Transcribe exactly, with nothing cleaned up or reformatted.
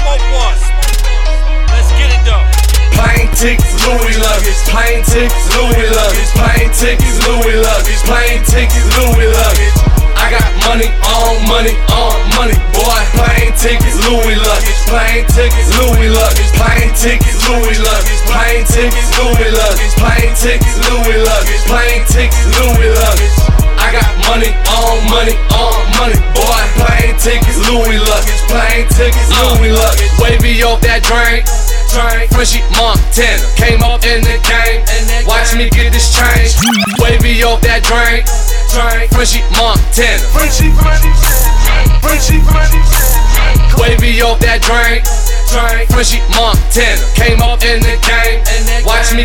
smoke one. Let's get it though. Plane tickets, Louis luggage. Plane tickets, Louis luggage. Plane tickets, Louis luggage. Plane tickets, Louis luggage. I got money on money on money, boy. Plane tickets, Louis luggage. Plane tickets, Louis luggage. Plane tickets, Louis luggage. Plane tickets, Louis luggage. Plane tickets, Louis luggage. Plane tickets, Louis luggage. I got money on money on money, boy. Plane tickets, Louis luggage. Plane tickets, Louis luggage. Wavy off that drink. Frenchie Montana came up in the game. Watch me get this change. Wavy off that drink. Frenchie Montana. Frenchie, Frenchie, Wavy off that drink. Frenchie Montana came up in the game. Watch me